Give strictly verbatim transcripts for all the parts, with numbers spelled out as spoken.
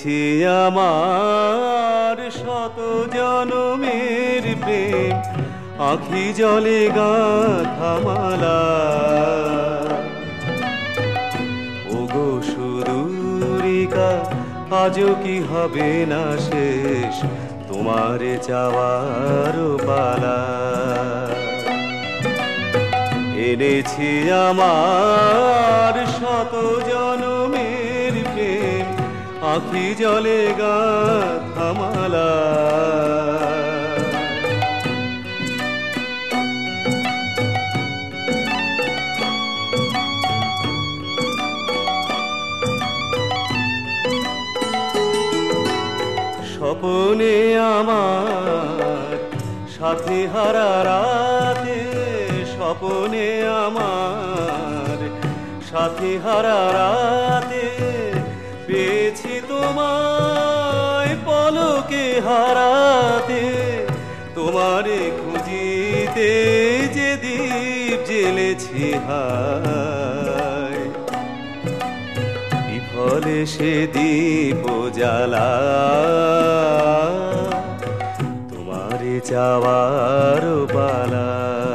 এনেছি আমার শত জনমের প্রেম, আঁখি জলে গাঁথা মালা। ওগো সুদূরিকা, আজও কি হবে না শেষ তোমারে চাওয়ার পালা। এনেছি আমার শত জনমের প্রেম, আঁখি জলে গাঁথা মালা। স্বপনে আমার সাথী হারা রাতে, স্বপনে আমার সাথী হারা রাতে, পেয়েছি তোমায় পলকে হারাতে। তোমারে খুঁজিতে যে দীপ জ্বেলেছি হায়, বিফলে সে দীপ জ্বালা। তোমারে চাওয়ার পালা।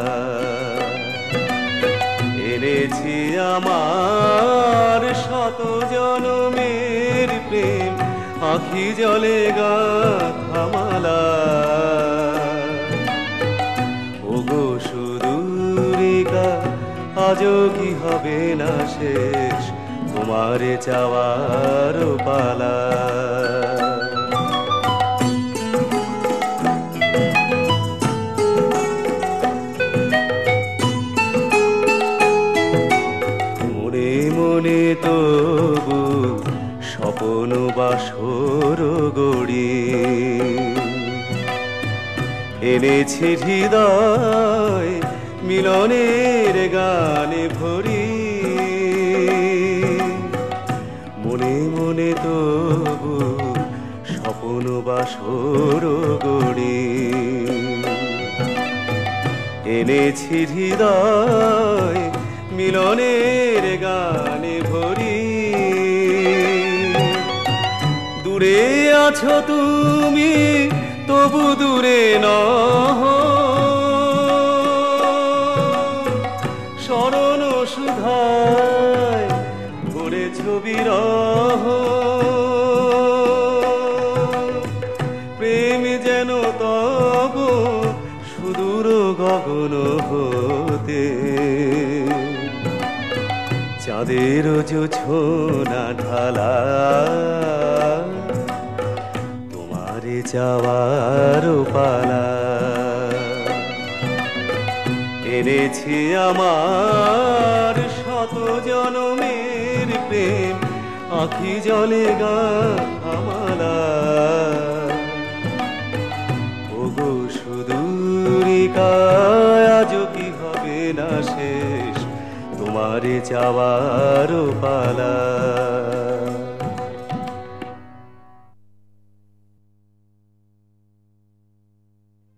এনেছি আমার শত জনমের প্রেম, আঁখি জলে গাঁথা মালা। ওগো সুদূরিকা, আজও কি হবে না শেষ তোমারে চাওয়ার পালা। মনে মনে তবু স্বপন বাসর গড়ি, এনেছি হৃদয় মিলনের গানে ভরি। মনে মনে তবু স্বপন বাসর গড়ি, এনেছি হৃদয় মিলনের গানে ভরি। দূরে আছো তুমি তবু দূরে নহ, শরণ সুধায় ভরেছ বিরহ। প্রেম যেন তব সুদূর গগন হতে, চাঁদের জোছনা ঢালা। তোমারে চাওয়ার পালা। এনেছি আমার শত জনমের প্রেম, আঁখি জলে গাঁথা মালা। ওগো সুদূরিকা, আজও কি হবে না শেষ তোমারে চাওয়ার পালা।